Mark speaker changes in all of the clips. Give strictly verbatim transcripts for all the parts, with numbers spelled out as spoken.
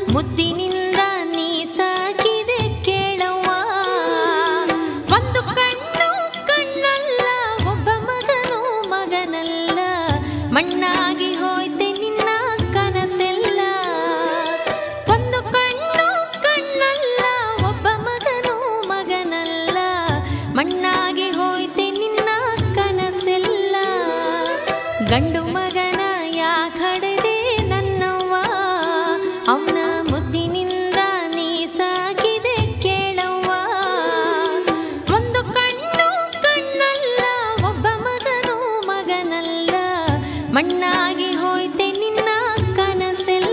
Speaker 1: ಮುದ್ದಿನಿಂದ ನೀ ಸಾಕಿದೆ ಕೇಳವ್ವ. ಒಂದು ಕಣ್ಣು ಕಣ್ಣಲ್ಲ, ಒಬ್ಬ ಮಗನು ಮಗನಲ್ಲ, ಮಣ್ಣಾಗಿ ಹೋಯ್ತೆ ನಿನ್ನ ಕನಸೆಲ್ಲ. ಒಂದು ಕಣ್ಣು ಕಣ್ಣಲ್ಲ, ಒಬ್ಬ ಮಗನು ಮಗನಲ್ಲ, ಮಣ್ಣಾಗಿ ಹೋಯ್ತೆ ನಿನ್ನ ಕನಸೆಲ್ಲ. ಗಂಡು ಮಗನ ಯಾಕೆ ಹಡೆದೆ ನನ್ನವ್ವ, ಅವನ ಮುದ್ದಿನಿಂದ ನೀ ಸಾಕಿದೆ ಕೇಳವ್ವ. ಒಂದು ಕಣ್ಣು ಕಣ್ಣಲ್ಲ, ಒಬ್ಬ ಮಗನು ಮಗನಲ್ಲ, ಮಣ್ಣಾಗಿ ಹೋಯ್ತೆ ನಿನ್ನ ಕನಸೆಲ್ಲ.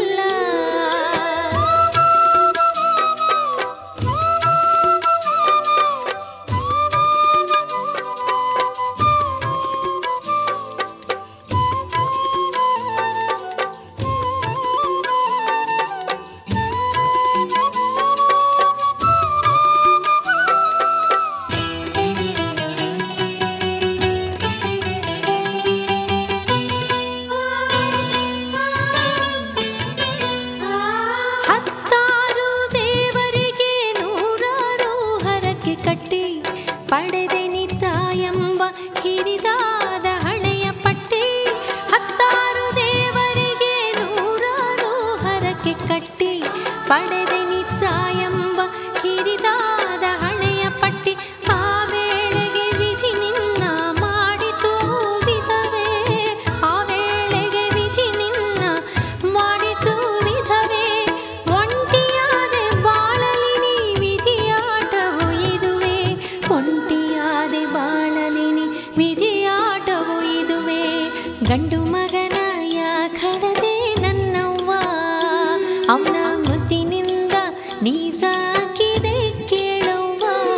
Speaker 1: ಕಟ್ಟಿ ಪಡೆದೆ ನಿತಾಯಂಬ ಹಿರಿದಾದ ಹಳೆಯ ಪಟ್ಟಿ. ಹತ್ತಾರು ದೇವರಿಗೆ ನೂರಾರು ಹರಕೆ ಕಟ್ಟಿ ಪಡೆದೆ ನಿತಾಯಂಬ ಹಿರಿದಾದ ಹಳೆಯ ಪಟ್ಟಿ. ಆ ವೇಳೆಗೆ ವಿಧಿ ನಿನ್ನ ಮಾಡಿತು ವಿಧವೇ, ಆ ವೇಳೆಗೆ ವಿಧಿ ನಿನ್ನ ಮಾಡಿತು ವಿಧವೇ. ಒಂಟಿಯಾದೆ ಬಾಳಲಿ ನೀ ವಿಧಿಯಾಟವು ಇದುವೆ, ಒಂಟಿಯಾದೆ ಬಾಳಲಿ ನೀ ವಿಧಿಯಾಟವು ಇದುವೆ. ಗಂಡು ಮಗನ ಯಾಕೆ ಹಡೆದೆ ನನ್ನವ್ವ, ಅವನ ಮುದ್ದಿನಿಂದ ನೀ ಸಾಕಿದೆ ಕೇಳವ್ವ.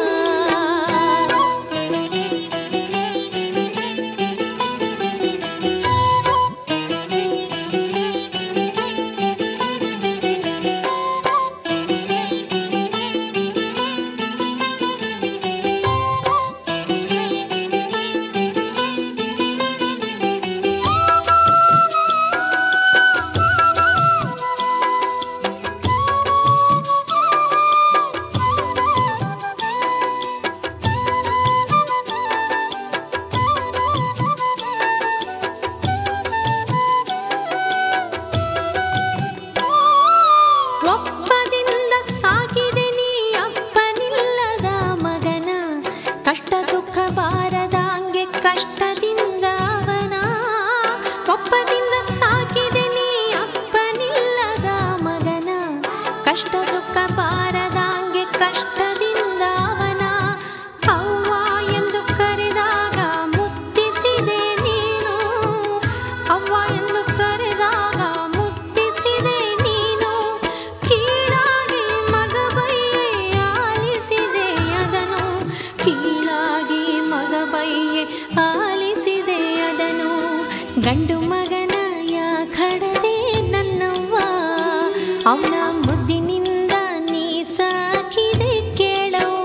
Speaker 1: ಒಪ್ಪದಿಂದ ಸಾಕಿದೆ ನೀ ಅಪ್ಪನಿಲ್ಲದ ಮಗನ, ಕಷ್ಟ ದುಃಖ ಬಾರದಂಗೆ ಕಷ್ಟದಿಂದ ಅವನ. ಒಪ್ಪದಿಂದ ಸಾಕಿದೆ ನೀ ಅಪ್ಪನಿಲ್ಲದ ಮಗನ, ಕಷ್ಟ ದುಃಖ ಬಾರದಂಗೆ ಕಷ್ಟದಿಂದ ಅವನ. ಅವ್ವ ಎಂದು ಕರೆದಾಗ ಮುತ್ತಿಸಿದೆ ನೀನು, ಅವ್ವ ಎಂದು ಕರೆದಾಗ ಮುತ್ತಿಸಿದೆ ನೀನು. ಕೀಳಾಗಿ ಮಗ ಬೈಯೆ ಆಲಿಸಿದೆ ಅದನು, ಕೀಳಾಗಿ ಮಗ ಬೈಯೆ ಆಲಿಸಿದೆ ಅದನು. ಗಂಡು ಮಗನ ಯಾಕೆ ಹಡೆದೆ ನನ್ನವ್ವ, ಅವನ ಮುದ್ದಿನಿಂದ ನೀ ಸಾಕಿದೆ ಕೇಳವ್ವ.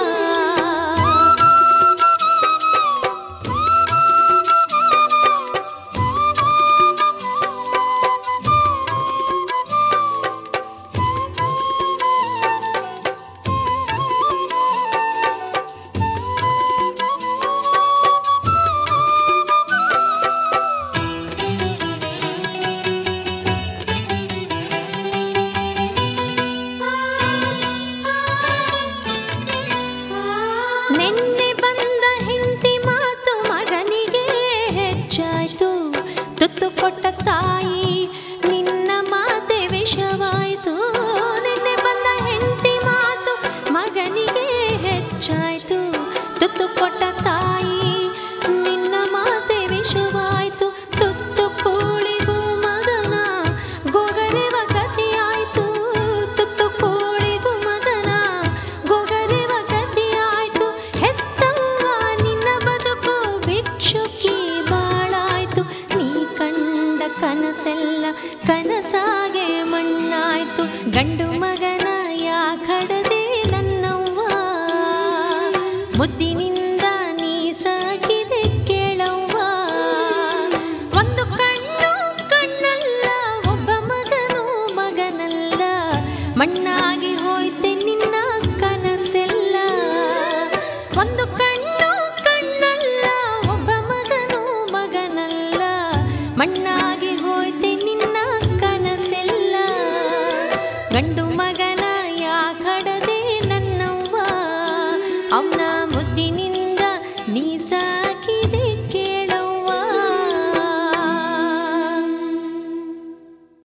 Speaker 1: ನೆನ್ನೆ ಬಂದ ಹೆಂಡತಿ ಮಾತು ಮಗನಿಗೆ ಹೆಚ್ಚಾಯ್ತು, ತುತ್ತು ಕೊಟ್ಟ ತಾಯಿ ನಿನ್ನ ಮಾತೆ ವಿಷವಾಯ್ತು. ನೆನ್ನೆ ಬಂದ ಹೆಂಡತಿ ಮಾತು ಮಗನಿಗೆ ಹೆಚ್ಚಾಯ್ತು, ತುತ್ತು ಕೊಟ್ಟ ತಾಯಿ ನಿನ್ನ ಮಾತೆ ವಿಷವಾಯ್ತು. ತುತ್ತು ಕೂಳಿಗೂ ಮಗನ ಗೊಗರೆವ ಗತಿಯಾಯ್ತು, ತುತ್ತು ಕೂಳಿಗೂ ಮಗನ ಗೊಗರೆವ ಗತಿಯಾಯ್ತು. ಹೆತ್ತವ್ವ ನಿನ್ನ ಬದುಕು ಭಿಕ್ಷುಕಿ ಬಾಳಾಯ್ತು, ನೀ ಕಂಡ ಕನಸೆಲ್ಲ ಕನಸಾಗೆ ಮಣ್ಣಾಯ್ತು. ಗಂಡು ಮಗನ ಯಾಕೆ ಹಡೆದೆ ನನ್ನವ್ವ, ಮುದ್ದಿನಿಂದ ನೀ ಸಾಕಿದೆ ಕೇಳವ್ವ. ಒಂದು ಕಣ್ಣು ಕಣ್ಣಲ್ಲ, ಒಬ್ಬ ಮಗನು ಮಗನಲ್ಲ, ಮಣ್ಣಾಗಿ ಹೋಯ್ತೆ ನಿನ್ನ ಕನಸೆಲ್ಲ. ಒಂದು ಕಣ್ಣು ಕಣ್ಣಲ್ಲ, ಒಬ್ಬ ಮಗನು ಮಗನಲ್ಲ, ಮಣ್ಣಾಗಿ ಹೋಯ್ತೆ ನಿನ್ನ ಕನಸೆಲ್ಲ. ಗಂಡು ಮಗನ